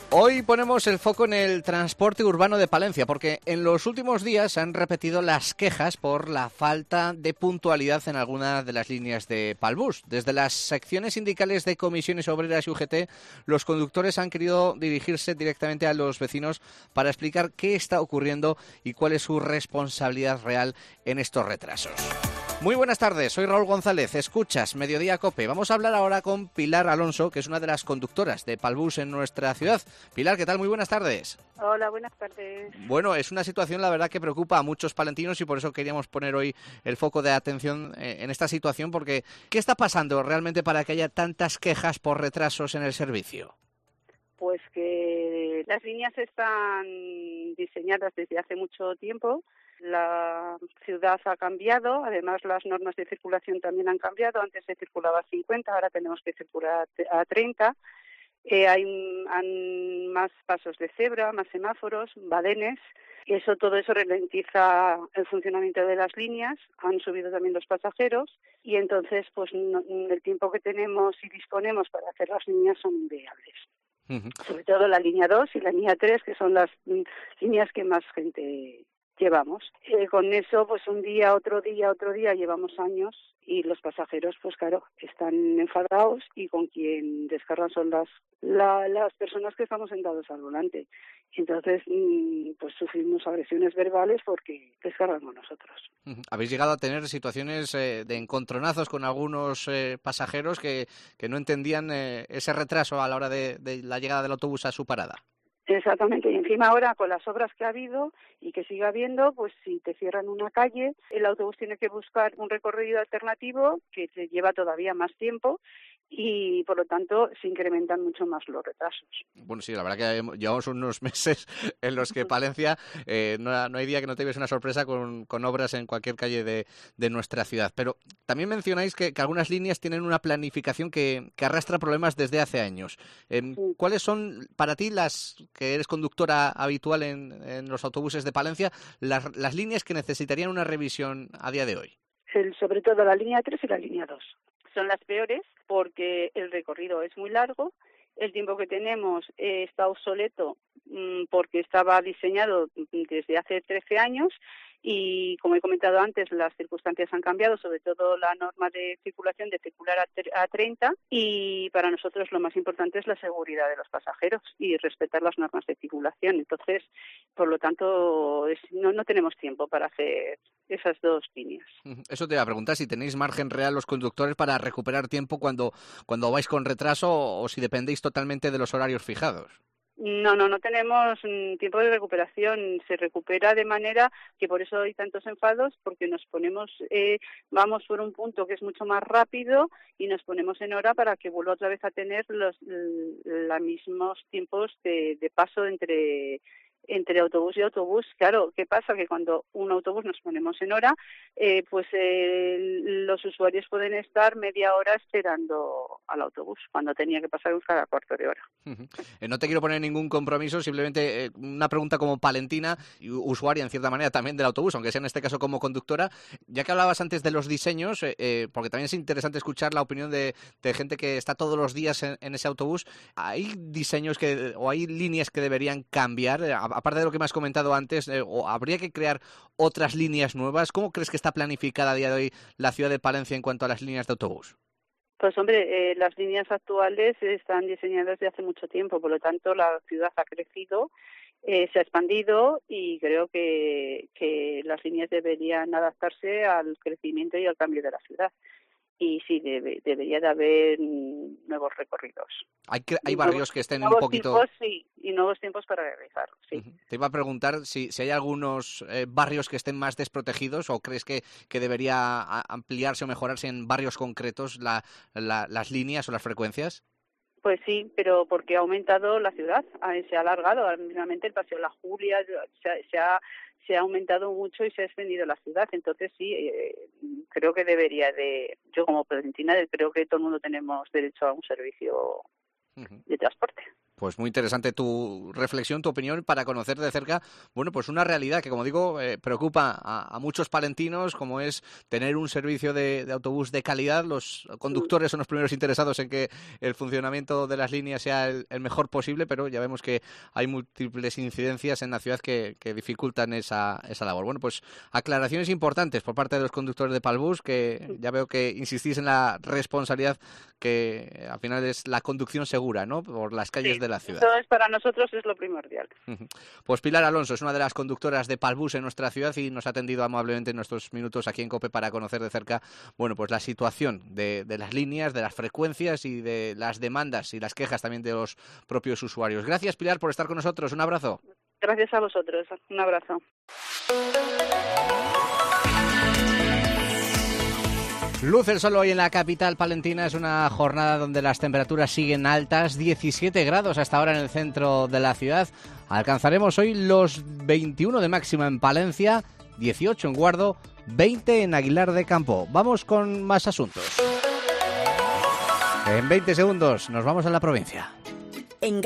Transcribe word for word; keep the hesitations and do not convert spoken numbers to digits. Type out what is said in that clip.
Hoy ponemos el foco en el transporte urbano de Palencia, porque en los últimos días se han repetido las quejas por la falta de puntualidad en algunas de las líneas de Palbus. Desde las secciones sindicales de Comisiones Obreras y U G T, los conductores han querido dirigirse directamente a los vecinos para explicar qué está ocurriendo y cuál es su responsabilidad real en estos retrasos. Muy buenas tardes, soy Raúl González, escuchas Mediodía Cope. Vamos a hablar ahora con Pilar Alonso, que es una de las conductoras de Palbus en nuestra ciudad. Pilar, ¿qué tal? Muy buenas tardes. Hola, buenas tardes. Bueno, es una situación, la verdad, que preocupa a muchos palentinos y por eso queríamos poner hoy el foco de atención en esta situación, porque ¿qué está pasando realmente para que haya tantas quejas por retrasos en el servicio? Pues que las líneas están diseñadas desde hace mucho tiempo. La ciudad ha cambiado, además las normas de circulación también han cambiado. Antes se circulaba a cincuenta, ahora tenemos que circular a treinta. Eh, hay han más pasos de cebra, más semáforos, badenes. Eso, todo eso ralentiza el funcionamiento de las líneas. Han subido también los pasajeros y entonces, pues no, el tiempo que tenemos y disponemos para hacer las líneas son inviables. Uh-huh. Sobre todo la línea dos y la línea tres, que son las mm, líneas que más gente llevamos. Eh, con eso, pues un día, otro día, otro día, llevamos años y los pasajeros, pues claro, están enfadados y con quien descargan son las la, las personas que estamos sentados al volante. Entonces, pues sufrimos agresiones verbales porque descargan con nosotros. ¿Habéis llegado a tener situaciones eh, de encontronazos con algunos eh, pasajeros que, que no entendían eh, ese retraso a la hora de, de la llegada del autobús a su parada? Exactamente, y encima ahora con las obras que ha habido y que sigue habiendo, pues si te cierran una calle, el autobús tiene que buscar un recorrido alternativo que te lleva todavía más tiempo y por lo tanto se incrementan mucho más los retrasos. Bueno, sí, la verdad que llevamos unos meses en los que Palencia eh, no, no hay día que no te veas una sorpresa con, con obras en cualquier calle de, de nuestra ciudad. Pero también mencionáis que, que algunas líneas tienen una planificación que, que arrastra problemas desde hace años. Eh, sí. ¿Cuáles son para ti, las que eres conductora habitual en, en los autobuses de Palencia, las, las líneas que necesitarían una revisión a día de hoy? El, sobre todo la línea tres y la línea dos. Son las peores porque el recorrido es muy largo, el tiempo que tenemos eh, está obsoleto mmm, porque estaba diseñado desde hace trece años y, como he comentado antes, las circunstancias han cambiado, sobre todo la norma de circulación de circular a treinta, y para nosotros lo más importante es la seguridad de los pasajeros y respetar las normas de circulación. Entonces, por lo tanto, es, no, no tenemos tiempo para hacer esas dos líneas. Eso te iba a preguntar, si tenéis margen real los conductores para recuperar tiempo cuando, cuando vais con retraso o si dependéis totalmente de los horarios fijados. No, no, no tenemos tiempo de recuperación. Se recupera de manera que por eso hay tantos enfados, porque nos ponemos, eh, vamos por un punto que es mucho más rápido y nos ponemos en hora para que vuelva otra vez a tener los, los mismos tiempos de, de paso entre entre autobús y autobús. Claro, ¿qué pasa? Que cuando un autobús nos ponemos en hora, eh, pues eh, los usuarios pueden estar media hora esperando al autobús, cuando tenía que pasar cada cuarto de hora. Uh-huh. No te quiero poner ningún compromiso, simplemente eh, una pregunta como palentina y usuaria, en cierta manera, también del autobús, aunque sea en este caso como conductora. Ya que hablabas antes de los diseños, eh, eh, porque también es interesante escuchar la opinión de, de gente que está todos los días en, en ese autobús, ¿hay diseños que o hay líneas que deberían cambiar? Aparte de lo que me has comentado antes, eh, ¿o habría que crear otras líneas nuevas? ¿Cómo crees que está planificada a día de hoy la ciudad de Palencia en cuanto a las líneas de autobús? Pues hombre, eh, las líneas actuales están diseñadas desde hace mucho tiempo, por lo tanto la ciudad ha crecido, eh, se ha expandido y creo que, que las líneas deberían adaptarse al crecimiento y al cambio de la ciudad. Y sí, debe, debería de haber nuevos recorridos. Hay, que, hay barrios nuevos, que estén nuevos un poquito... Tiempos, sí, y nuevos tiempos para realizarlo, sí. Uh-huh. Te iba a preguntar si, si hay algunos eh, barrios que estén más desprotegidos o crees que, que debería ampliarse o mejorarse en barrios concretos la, la, las líneas o las frecuencias. Pues sí, pero porque ha aumentado la ciudad, se ha alargado, realmente el Paseo La Julia se, se ha... se ha aumentado mucho y se ha extendido la ciudad. Entonces sí, eh, creo que debería de, yo como palentina creo que todo el mundo tenemos derecho a un servicio uh-huh. de transporte. Pues muy interesante tu reflexión, tu opinión, para conocer de cerca, bueno, pues una realidad que, como digo, eh, preocupa a, a muchos palentinos, como es tener un servicio de, de autobús de calidad. Los conductores son los primeros interesados en que el funcionamiento de las líneas sea el, el mejor posible, pero ya vemos que hay múltiples incidencias en la ciudad que, que dificultan esa, esa labor. Bueno, pues aclaraciones importantes por parte de los conductores de Palbus, que ya veo que insistís en la responsabilidad que al final es la conducción segura, ¿no?, por las calles sí, de la ciudad. Eso es, para nosotros es lo primordial. Pues Pilar Alonso es una de las conductoras de Palbus en nuestra ciudad y nos ha atendido amablemente en nuestros minutos aquí en COPE para conocer de cerca, bueno, pues la situación de, de las líneas, de las frecuencias y de las demandas y las quejas también de los propios usuarios. Gracias, Pilar, por estar con nosotros. Un abrazo. Gracias a vosotros. Un abrazo. Luz el sol hoy en la capital palentina. Es una jornada donde las temperaturas siguen altas, diecisiete grados hasta ahora en el centro de la ciudad. Alcanzaremos hoy los veintiuno de máxima en Palencia, dieciocho en Guardo, veinte en Aguilar de Campo. Vamos con más asuntos. En veinte segundos nos vamos a la provincia.